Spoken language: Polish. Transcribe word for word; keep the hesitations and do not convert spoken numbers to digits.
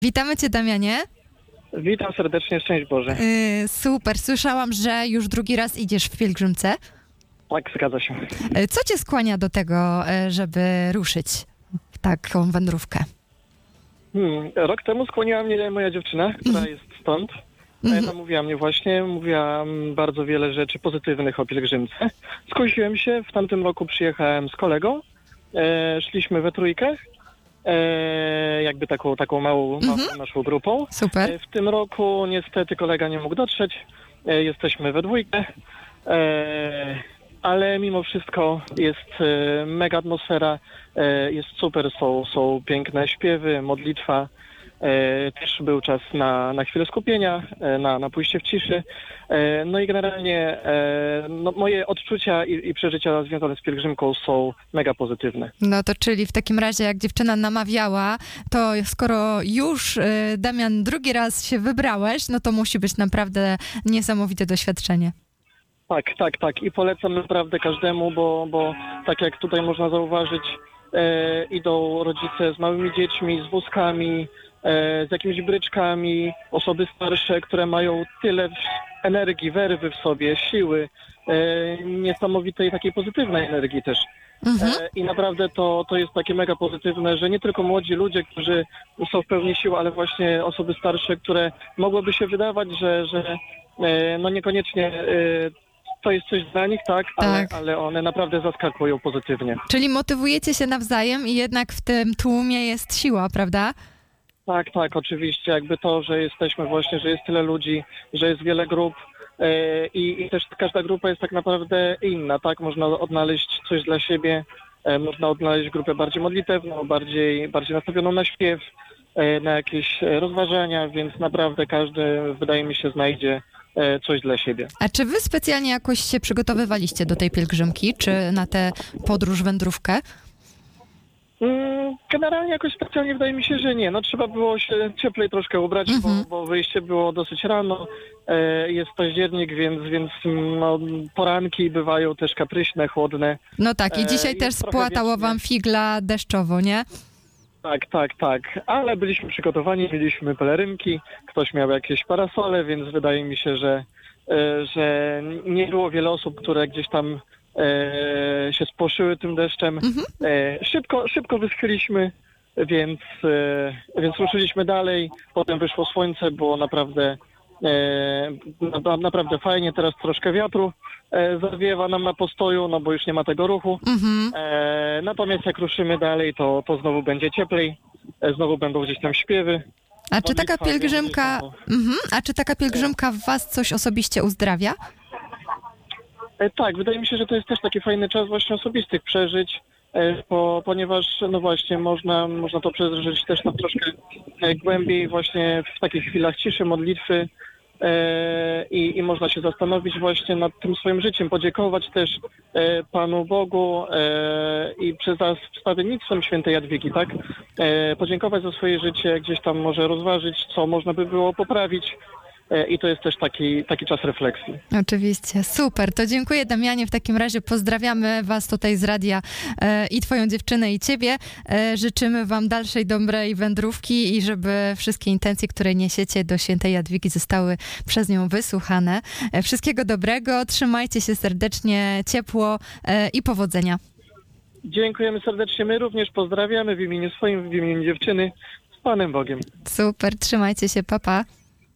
Witamy Cię, Damianie. Witam serdecznie, szczęść Boże. Yy, super, słyszałam, że już drugi raz idziesz w pielgrzymce. Tak, zgadza się. Yy, co Cię skłania do tego, yy, żeby ruszyć w taką wędrówkę? Hmm, rok temu skłoniła mnie moja dziewczyna, która Mhm. jest stąd. Mhm. Namówiła mnie właśnie, mówiła bardzo wiele rzeczy pozytywnych o pielgrzymce. Skusiłem się, w tamtym roku przyjechałem z kolegą, e, szliśmy we trójkę, e, jakby taką, taką małą, małą Mhm. naszą grupą. Super. E, w tym roku niestety kolega nie mógł dotrzeć, e, jesteśmy we dwójkę, e, ale mimo wszystko jest e, mega atmosfera, e, jest super, są, są piękne śpiewy, modlitwa. E, też był czas na, na chwilę skupienia, e, na, na pójście w ciszy. E, no i generalnie e, no, moje odczucia i, i przeżycia związane z pielgrzymką są mega pozytywne. No to czyli w takim razie, jak dziewczyna namawiała, to skoro już, yy, Damian, drugi raz się wybrałeś, no to musi być naprawdę niesamowite doświadczenie. Tak, tak, tak. I polecam naprawdę każdemu, bo, bo tak jak tutaj można zauważyć, e, idą rodzice z małymi dziećmi, z wózkami, e, z jakimiś bryczkami, osoby starsze, które mają tyle w- energii, werwy w sobie, siły, e, niesamowitej takiej pozytywnej energii też. Mhm. E, I naprawdę to, to jest takie mega pozytywne, że nie tylko młodzi ludzie, którzy są w pełni sił, ale właśnie osoby starsze, które mogłoby się wydawać, że, że e, no niekoniecznie e, to jest coś dla nich, tak, ale, Tak. ale one naprawdę zaskakują pozytywnie. Czyli motywujecie się nawzajem i jednak w tym tłumie jest siła, prawda? Tak, tak, oczywiście, jakby to, że jesteśmy właśnie, że jest tyle ludzi, że jest wiele grup e, i, i też każda grupa jest tak naprawdę inna, tak, można odnaleźć coś dla siebie, e, można odnaleźć grupę bardziej modlitewną, bardziej, bardziej nastawioną na śpiew, e, na jakieś e, rozważania, więc naprawdę każdy, wydaje mi się, znajdzie e, coś dla siebie. A czy wy specjalnie jakoś się przygotowywaliście do tej pielgrzymki, czy na tę podróż, wędrówkę? Mm, Generalnie jakoś specjalnie wydaje mi się, że nie. No trzeba było się cieplej troszkę ubrać, Mhm. bo, bo wyjście było dosyć rano. E, jest październik, więc, więc mm, no, poranki bywają też kapryśne, chłodne. No tak, i E, dzisiaj jest też trochę spłatało wiecznie. wam figla deszczowo, nie? Tak, tak, tak. Ale byliśmy przygotowani, mieliśmy pelerynki, ktoś miał jakieś parasole, więc wydaje mi się, że, e, że nie było wiele osób, które gdzieś tam e, się spłoszyły tym deszczem. Mhm. E, szybko, szybko wyschliśmy, więc, e, więc ruszyliśmy dalej. Potem wyszło słońce, było naprawdę, e, na, naprawdę fajnie. Teraz troszkę wiatru e, zawiewa nam na postoju, no bo już nie ma tego ruchu. Mhm. E, natomiast jak ruszymy dalej, to, to znowu będzie cieplej, e, znowu będą gdzieś tam śpiewy. A czy taka Modlitwa, pielgrzymka, znowu. mhm. A czy taka pielgrzymka w was coś osobiście uzdrawia? E, tak, wydaje mi się, że to jest też taki fajny czas właśnie osobistych przeżyć, e, po, ponieważ no właśnie można, można to przeżyć też na troszkę e, głębiej właśnie w takich chwilach ciszy, modlitwy e, i, i można się zastanowić właśnie nad tym swoim życiem, podziękować też e, Panu Bogu e, i przez wstawiennictwem świętej Jadwigi, tak? E, podziękować za swoje życie, gdzieś tam może rozważyć, co można by było poprawić. I to jest też taki, taki czas refleksji. Oczywiście, super. To dziękuję, Damianie. W takim razie pozdrawiamy was tutaj z radia e, i twoją dziewczynę i ciebie. E, życzymy wam dalszej dobrej wędrówki i żeby wszystkie intencje, które niesiecie do świętej Jadwigi, zostały przez nią wysłuchane. E, wszystkiego dobrego, trzymajcie się serdecznie, ciepło e, i powodzenia. Dziękujemy serdecznie. My również pozdrawiamy w imieniu swoim, w imieniu dziewczyny. Z Panem Bogiem. Super, trzymajcie się, pa, pa.